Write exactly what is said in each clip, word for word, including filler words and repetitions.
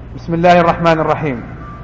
بسم الله الرحمن الرحيم.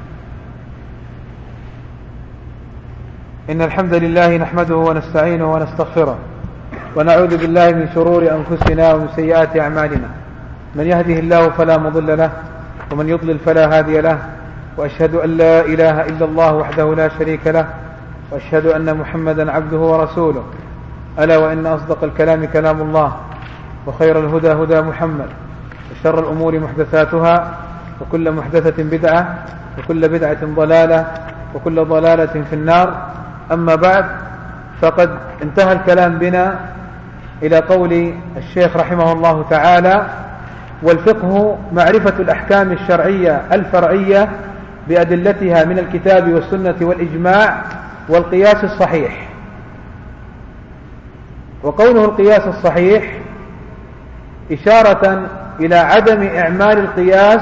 إن الحمد لله نحمده ونستعينه ونستغفره ونعوذ بالله من شرور أنفسنا ومن سيئات أعمالنا، من يهده الله فلا مضل له ومن يضلل فلا هادي له، وأشهد أن لا إله إلا الله وحده لا شريك له، وأشهد أن محمدا عبده ورسوله. ألا وإن أصدق الكلام كلام الله، وخير الهدى هدى محمد، وشر الأمور محدثاتها، وكل محدثة بدعة، وكل بدعة ضلالة، وكل ضلالة في النار. أما بعد، فقد انتهى الكلام بنا إلى قول الشيخ رحمه الله تعالى: والفقه معرفة الأحكام الشرعية الفرعية بأدلتها من الكتاب والسنة والإجماع والقياس الصحيح. وقوله القياس الصحيح إشارة إلى عدم إعمال القياس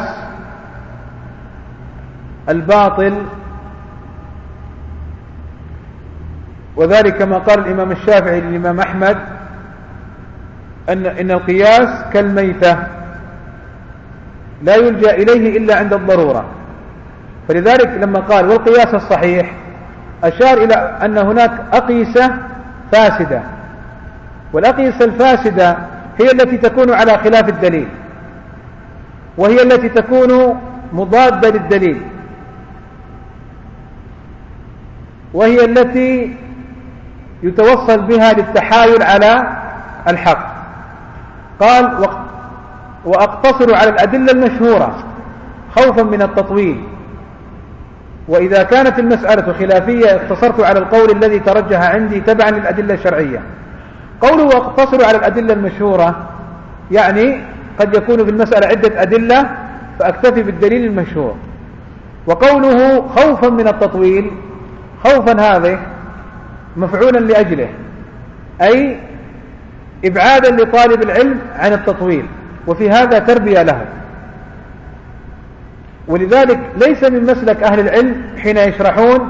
الباطل، وذلك كما قال الإمام الشافعي للإمام أحمد أن إن القياس كالميتة لا يلجأ إليه إلا عند الضرورة. فلذلك لما قال والقياس الصحيح أشار إلى أن هناك أقيسة فاسدة، والأقيسة الفاسدة هي التي تكون على خلاف الدليل، وهي التي تكون مضادة للدليل، وهي التي يتوصل بها للتحايل على الحق. قال: وأقتصر على الأدلة المشهورة خوفا من التطويل، وإذا كانت المسألة خلافية اقتصرت على القول الذي ترجح عندي تبعا للأدلة الشرعية. قوله وأقتصر على الأدلة المشهورة يعني قد يكون في المسألة عدة أدلة فأكتفي بالدليل المشهور. وقوله خوفا من التطويل، خوفا هذا مفعولا لأجله، أي إبعادا لطالب العلم عن التطويل، وفي هذا تربية له. ولذلك ليس من مسلك أهل العلم حين يشرحون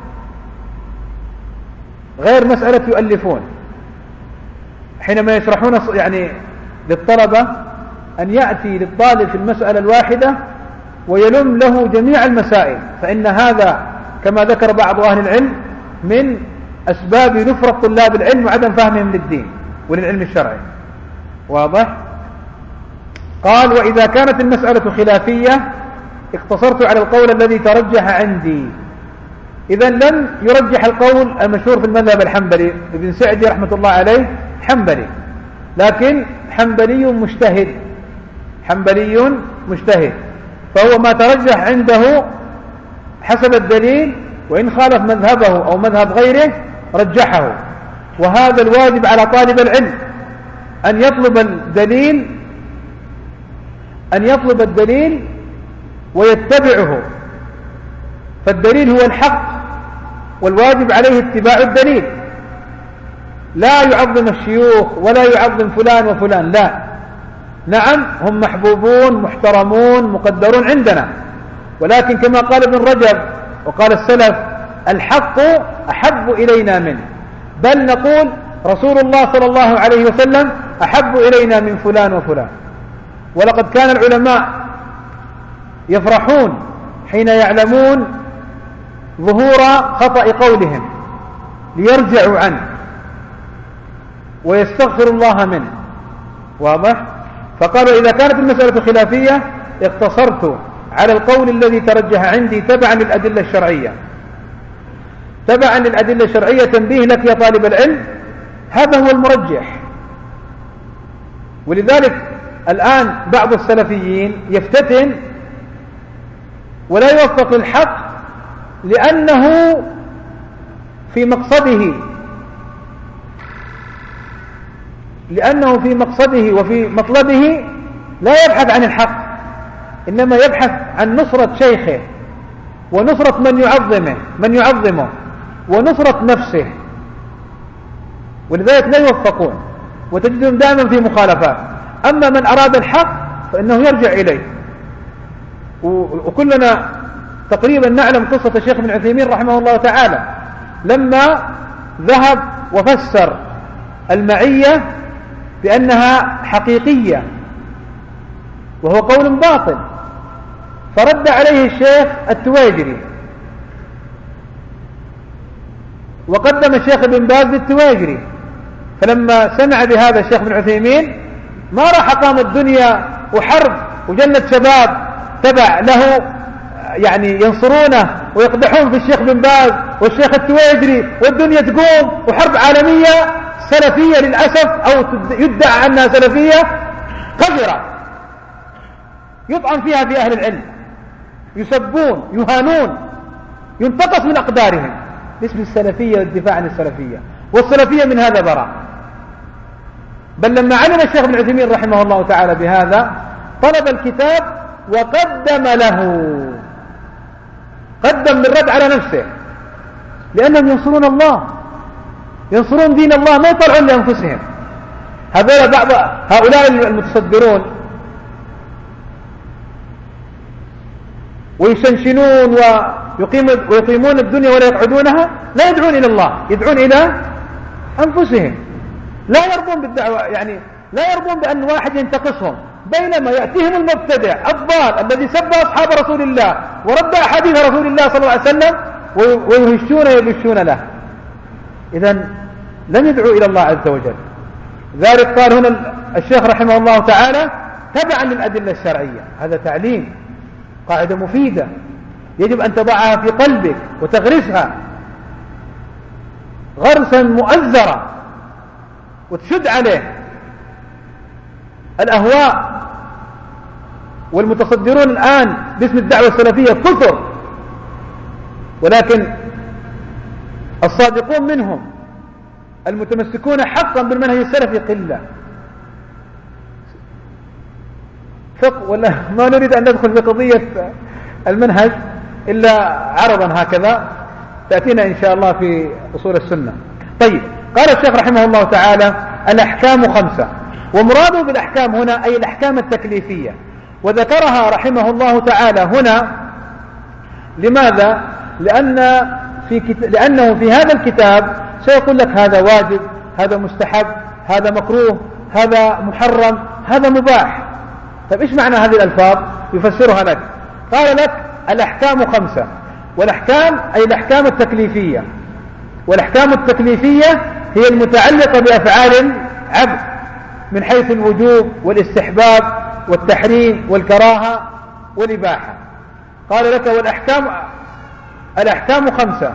غير مسألة يؤلفون، حينما يشرحون يعني للطلبة أن يأتي للطالب في المسألة الواحدة ويلم له جميع المسائل، فإن هذا كما ذكر بعض أهل العلم من أسباب نفرة طلاب العلم وعدم فهمهم للدين وللعلم الشرعي. واضح؟ قال: وإذا كانت المسألة خلافية اقتصرت على القول الذي ترجح عندي. إذن لم يرجح القول المشهور في المذهب الحنبلي، ابن سعدي رحمة الله عليه حنبلي، لكن حنبلي مجتهد، حنبلي مجتهد، فهو ما ترجح عنده حسب الدليل، وإن خالف مذهبه أو مذهب غيره رجحه. وهذا الواجب على طالب العلم أن يطلب الدليل أن يطلب الدليل ويتبعه، فالدليل هو الحق والواجب عليه اتباع الدليل، لا يعظم الشيوخ ولا يعظم فلان وفلان، لا، نعم هم محبوبون محترمون مقدرون عندنا، ولكن كما قال ابن رجب وقال السلف: الحق أحب إلينا منه، بل نقول رسول الله صلى الله عليه وسلم أحب إلينا من فلان وفلان. ولقد كان العلماء يفرحون حين يعلمون ظهور خطأ قولهم ليرجعوا عنه ويستغفر الله منه. واضح؟ فقالوا: إذا كانت المسألة خلافية اقتصرت على القول الذي ترجح عندي تبعا للأدلة الشرعية. تبعا للأدلة الشرعية تنبيه لك يا طالب العلم، هذا هو المرجح. ولذلك الآن بعض السلفيين يفتتن ولا يوفق للحق لأنه في مقصده لأنه في مقصده وفي مطلبه لا يبحث عن الحق، إنما يبحث عن نصرة شيخه ونصرة من يعظمه من يعظمه ونصرة نفسه، ولذلك لا يوفقون وتجدهم دائما في مخالفات. أما من أراد الحق فإنه يرجع إليه. وكلنا تقريبا نعلم قصة الشيخ ابن عثيمين رحمه الله تعالى لما ذهب وفسر المعية بأنها حقيقية وهو قول باطل، فرد عليه الشيخ التواجري، وقدم الشيخ ابن باز للتواجري، فلما سمع بهذا الشيخ بن عثيمين ما راح قام الدنيا وحرب وجنة شباب تبع له يعني ينصرونه ويقدحون في الشيخ بن باز والشيخ التواجري، والدنيا تقوم وحرب عالمية سلفية للأسف، أو يدعى أنها سلفية قذرة يطعن فيها في أهل العلم، يسبون يهانون ينتقص من أقدارهم باسم السلفية والدفاع عن السلفية، والسلفية من هذا براء. بل لما علم الشيخ ابن عثيمين رحمه الله تعالى بهذا طلب الكتاب وقدم له، قدم للرد على نفسه، لأنهم ينصرون الله، ينصرون دين الله، ما يطلعون لأنفسهم. هذول بعض هؤلاء المتصدرون ويشنشنون ويقيمون الدنيا ولا يقعدونها، لا يدعون إلى الله، يدعون إلى أنفسهم، لا يرضون بالدعوة، يعني لا يرضون بأن واحد ينتقصهم، بينما يأتيهم المبتدع الضال الذي سب أصحاب رسول الله ورد أحاديث رسول الله صلى الله عليه وسلم ويهشون ويبشون له. إذن لم يدعوا إلى الله عز وجل. ذلك قال هنا الشيخ رحمه الله تعالى تبعا للأدلة الشرعية، هذا تعليم، قاعدة مفيدة يجب أن تضعها في قلبك وتغرسها غرسا مؤزرا وتشد عليه. الأهواء والمتصدرون الآن باسم الدعوة السلفية كثر، ولكن الصادقون منهم المتمسكون حقا بالمنهج السلفي قلة. فقه ولا ما نريد أن ندخل في قضية المنهج إلا عرضا هكذا تأتينا إن شاء الله في أصول السنة. طيب، قال الشيخ رحمه الله تعالى الأحكام خمسة، ومراده بالأحكام هنا أي الأحكام التكليفية، وذكرها رحمه الله تعالى هنا لماذا؟ لأن في كت... لأنه في هذا الكتاب سيقول لك هذا واجب، هذا مستحب، هذا مكروه، هذا محرم، هذا مباح. طيب إيش معنى هذه الألفاظ؟ يفسرها لك. قال لك الأحكام خمسة، والأحكام أي الأحكام التكليفية، والأحكام التكليفية هي المتعلقة بأفعال عبد من حيث الوجوب والاستحباب والتحريم والكراهة والإباحة. قال لك والأحكام الأحكام خمسة.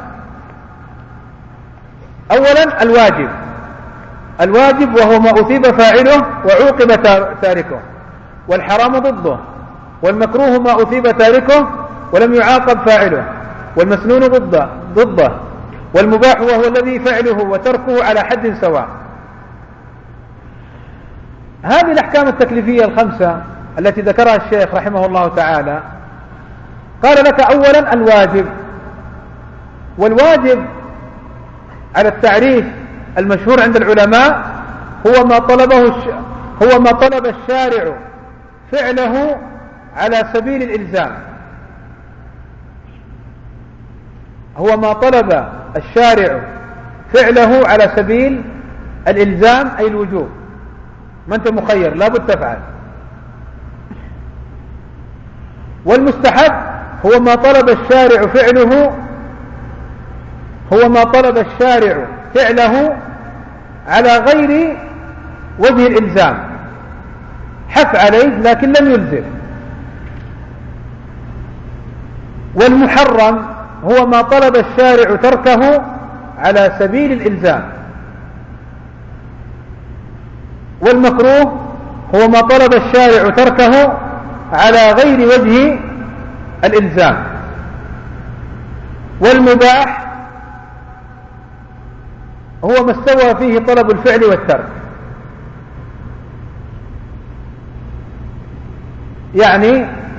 أولا الواجب، الواجب وهو ما أثيب فاعله وعوقب تاركه، والحرام ضده، والمكروه ما أثيب تاركه ولم يعاقب فاعله، والمسنون ضده ضده، والمباح وهو الذي فعله وتركه على حد سواء. هذه الأحكام التكليفية الخمسة التي ذكرها الشيخ رحمه الله تعالى. قال لك أولا الواجب، والواجب على التعريف المشهور عند العلماء هو ما طلبه هو ما طلب الشارع فعله على سبيل الإلزام، هو ما طلب الشارع فعله على سبيل الإلزام أي الوجوب، ما أنت مخير لابد تفعل. والمستحب هو ما طلب الشارع فعله هو ما طلب الشارع فعله على غير وجه الإلزام، حث عليه لكن لم يلزم. والمحرم هو ما طلب الشارع تركه على سبيل الإلزام. والمكروه هو ما طلب الشارع تركه على غير وجه الإلزام. والمباح هو ما استوى فيه طلب الفعل والترك، يعني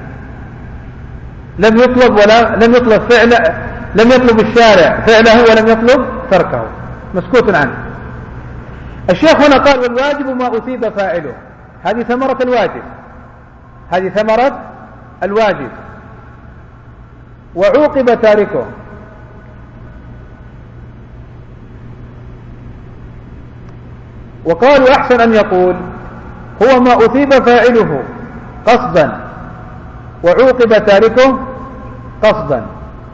لم يطلب ولا لم يطلب فعل لم يطلب الشارع فعله ولم يطلب تركه، مسكوت عنه. الشيخ هنا قال والواجب ما أثيب فاعله، هذه ثمرة الواجب، هذه ثمرة الواجب. وعوقب تاركه، وقالوا أحسن أن يقول هو ما أثيب فاعله قصدا وعوقب تاركه قصدا.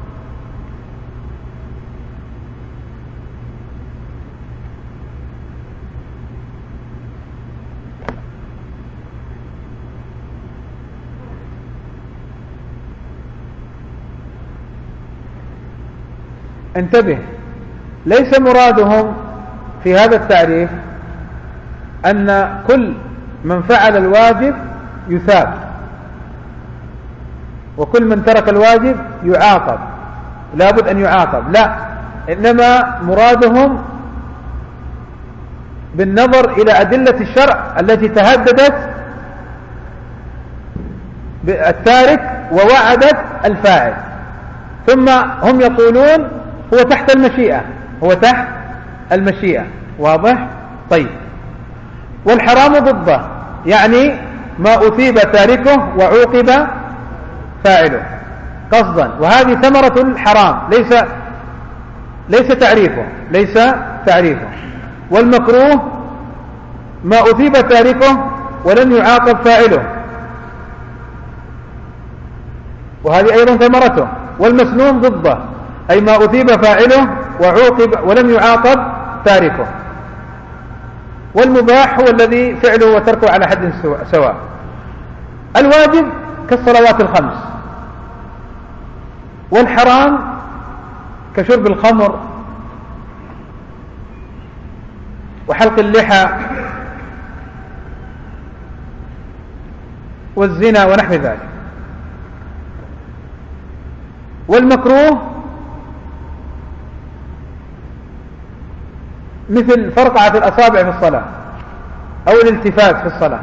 انتبه، ليس مرادهم في هذا التعريف أن كل من فعل الواجب يثاب وكل من ترك الواجب يعاقب، لابد أن يعاقب، لا، إنما مرادهم بالنظر إلى أدلة الشرع التي تهددت بالتارك ووعدت الفاعل، ثم هم يقولون هو تحت المشيئة، هو تحت المشيئة. واضح؟ طيب. والحرام ضده، يعني ما أثيب تاركه وعوقب فاعله قصدا، وهذه ثمرة الحرام، ليس ليس تعريفه ليس تعريفه. والمكروه ما أثيب تاركه ولم يعاقب فاعله، وهذه أيضا ثمرته. والمسنون ضده، أي ما أثيب فاعله وعوقب ولم يعاقب تاركه. والمباح هو الذي فعله وتركه على حد سواء. الواجب كالصلوات الخمس، والحرام كشرب الخمر وحلق اللحى والزنا ونحو ذلك. والمكروه مثل فرقعة الأصابع في الصلاة أو الالتفات في الصلاة.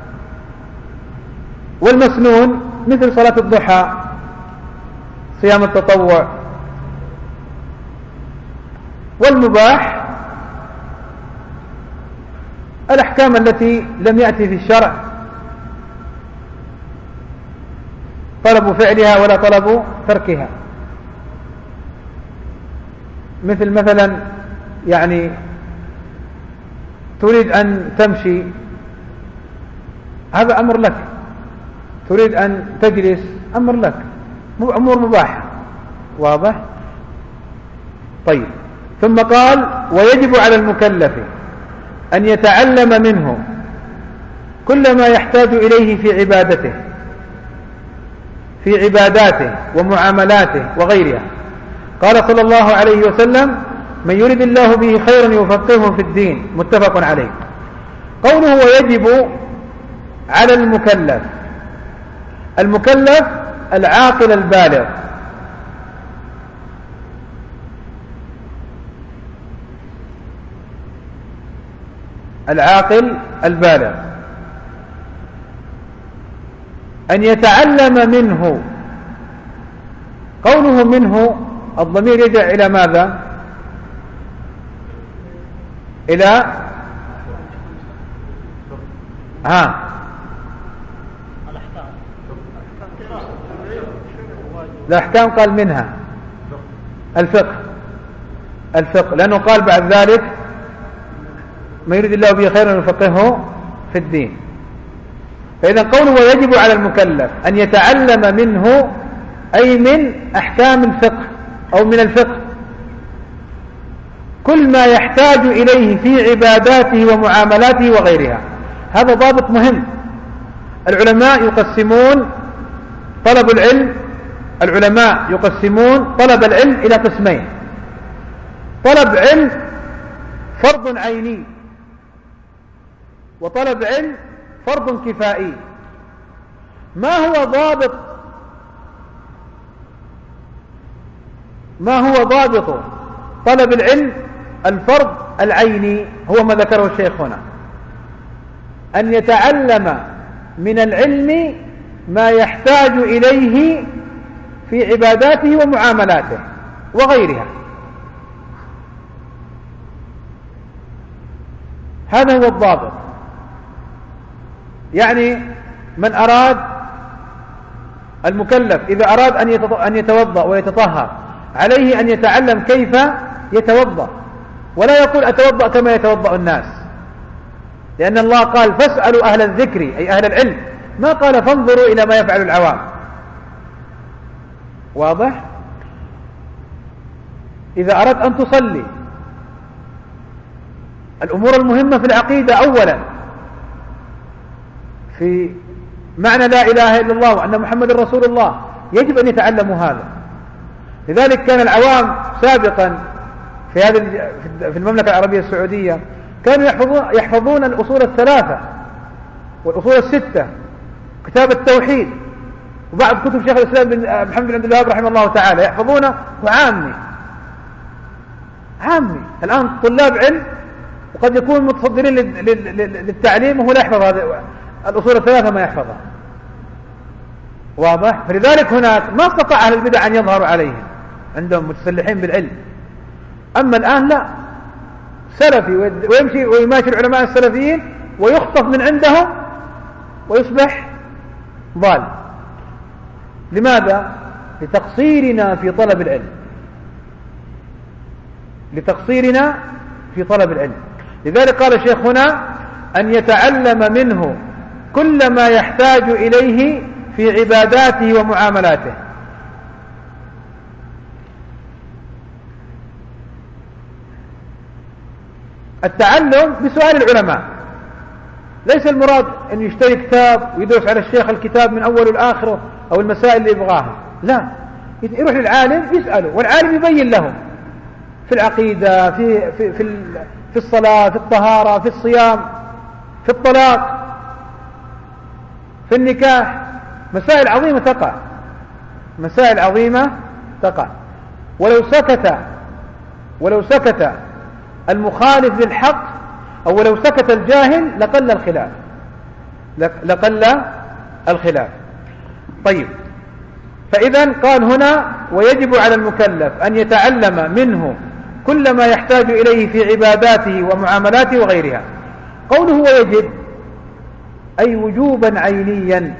والمسنون مثل صلاة الضحى، صيام التطوع. والمباح الأحكام التي لم يأتي في الشرع طلب فعلها ولا طلب تركها، مثل مثلا يعني تريد أن تمشي، هذا أمر لك، تريد أن تجلس أمر لك، أمور مباحة. واضح؟ طيب. ثم قال ويجب على المكلف أن يتعلم منه كل ما يحتاج إليه في عبادته في عباداته ومعاملاته وغيرها. قال صلى الله عليه وسلم من يرد الله به خيرا يفقهه في الدين، متفق عليه. قوله ويجب على المكلف، المكلف العاقل البالغ، العاقل البالغ أن يتعلم منه. قوله منه الضمير يرجع إلى ماذا؟ إلى ها الأحكام، قال منها الفقه الفقه لأنه قال بعد ذلك ما يريد الله به خيرا يفقهه في الدين. فإذا قوله ويجب على المكلف أن يتعلم منه أي من أحكام الفقه أو من الفقه كل ما يحتاج إليه في عباداته ومعاملاته وغيرها. هذا ضابط مهم. العلماء يقسمون طلب العلم العلماء يقسمون طلب العلم إلى قسمين: طلب علم فرض عيني، وطلب علم فرض كفائي. ما هو ضابط ما هو ضابط طلب العلم الفرض العيني؟ هو ما ذكره الشيخ هنا، أن يتعلم من العلم ما يحتاج إليه في عباداته ومعاملاته وغيرها. هذا هو الضابط. يعني من أراد المكلف إذا أراد أن يتوضأ ويتطهر عليه أن يتعلم كيف يتوضأ، ولا يقول أتوضأ كما يتوضأ الناس، لأن الله قال فاسألوا أهل الذكر أي أهل العلم، ما قال فانظروا إلى ما يفعل العوام. واضح؟ إذا أردت أن تصلي الأمور المهمة في العقيدة أولا في معنى لا إله إلا الله وأن محمد رسول الله يجب أن يتعلموا هذا. لذلك كان العوام سابقا في هذه في المملكة العربية السعودية كانوا يحفظون, يحفظون الأصول الثلاثة والأصول الستة، كتاب التوحيد وبعض كتب شيخ الإسلام بن محمد بن عبد الوهاب رحمه الله تعالى يحفظونه وعامي عامي. الآن طلاب علم وقد يكون متصدرين للتعليم وهو لا يحفظ هذه الأصول الثلاثة ما يحفظها. واضح؟ فلذلك هناك ما استطاع أهل البدع أن يظهروا عليهم، عندهم متسلحين بالعلم. أما الآن لا، سلفي ويمشي ويماشي العلماء السلفيين ويخطف من عندهم ويصبح ضال. لماذا؟ لتقصيرنا في طلب العلم، لتقصيرنا في طلب العلم. لذلك قال الشيخ هنا أن يتعلم منه كل ما يحتاج إليه في عباداته ومعاملاته. التعلم بسؤال العلماء، ليس المراد أن يشتري كتاب ويدرس على الشيخ الكتاب من أوله لآخره أو المسائل اللي يبغاها، لا، يروح للعالم يسأله والعالم يبين له في العقيدة، في في في في الصلاة، في الطهارة، في الصيام، في الطلاق، في النكاح، مسائل عظيمة تقع، مسائل عظيمة تقع. ولو سكت ولو سكت المخالف للحق أو ولو سكت الجاهل لقل الخلاف، لقل الخلاف. طيب، فإذا قال هنا ويجب على المكلف أن يتعلم منه كل ما يحتاج إليه في عباداته ومعاملاته وغيرها. قوله ويجب أي وجوبا عينيا.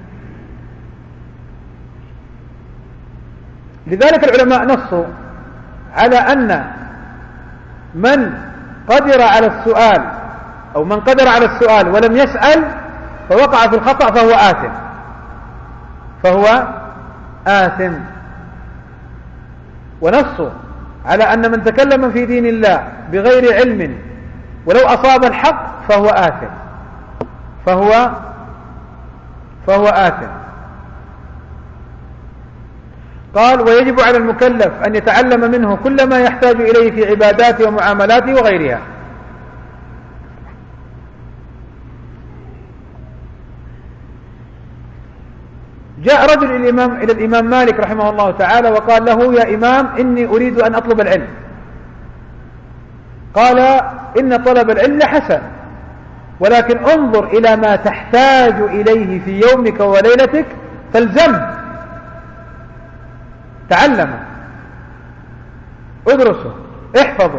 لذلك العلماء نصوا على أن من قدر على السؤال أو من قدر على السؤال ولم يسأل فوقع في الخطأ فهو آثم، فهو آثم. ونصوا على أن من تكلم في دين الله بغير علم ولو أصاب الحق فهو آثم، فهو فهو آثم. قال ويجب على المكلف أن يتعلم منه كل ما يحتاج إليه في عباداته ومعاملاته وغيرها. جاء رجل إلى الإمام, إلى الإمام مالك رحمه الله تعالى وقال له يا إمام إني أريد أن أطلب العلم. قال إن طلب العلم حسن، ولكن انظر إلى ما تحتاج إليه في يومك وليلتك فالزمه، تعلمه، ادرسه، احفظه،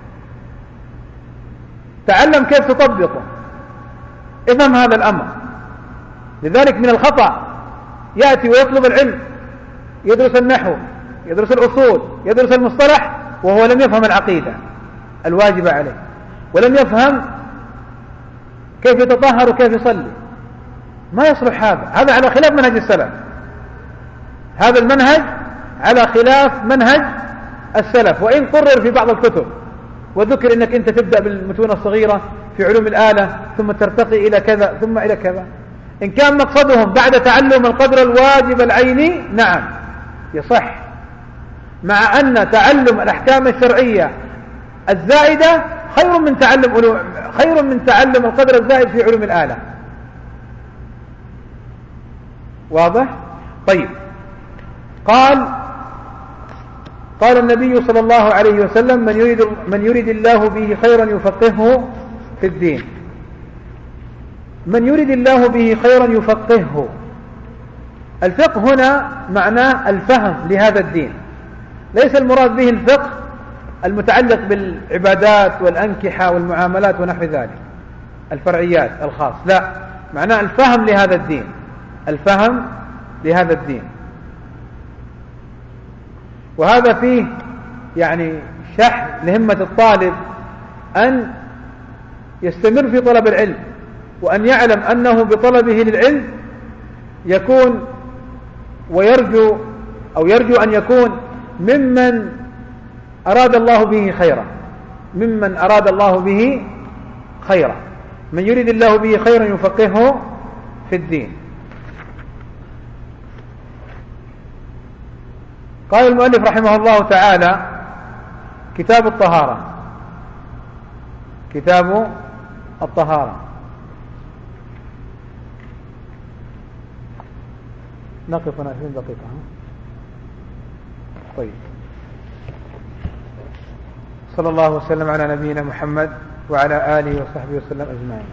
تعلم كيف تطبقه، افهم هذا الأمر. لذلك من الخطأ يأتي ويطلب العلم، يدرس النحو، يدرس الأصول، يدرس المصطلح، وهو لم يفهم العقيدة الواجبة عليه، ولم يفهم كيف يتطهر وكيف يصلي. ما يصلح هذا، هذا على خلاف منهج السلف، هذا المنهج على خلاف منهج السلف. وإن قرر في بعض الكتب وذكر إنك أنت تبدأ بالمتون الصغيرة في علوم الآلة ثم ترتقي إلى كذا ثم إلى كذا، إن كان مقصدهم بعد تعلم القدر الواجب العيني نعم يصح، مع أن تعلم الأحكام الشرعية الزائدة خير من تعلم علوم خير من تعلم القدر الزائد في علوم الآلة. واضح؟ طيب، قال قال النبي صلى الله عليه وسلم من يريد من يريد الله به خيرا يفقهه في الدين. من يريد الله به خيرا يفقهه، الفقه هنا معناه الفهم لهذا الدين، ليس المراد به الفقه المتعلق بالعبادات والأنكحة والمعاملات ونحو ذلك الفرعيات الخاص، لا، معناه الفهم لهذا الدين، الفهم لهذا الدين. وهذا فيه يعني شحن لهمة الطالب أن يستمر في طلب العلم، وأن يعلم أنه بطلبه للعلم يكون ويرجو أو يرجو أن يكون ممن أراد الله به خيرا، ممن أراد الله به خيرا. من يريد الله به خيرا يفقهه في الدين. قال المؤلف رحمه الله تعالى: كتاب الطهارة. كتاب الطهارة. نقف هنا عشرين دقيقة. طيب. صلى الله وسلم على نبينا محمد وعلى آله وصحبه وسلم أجمعين.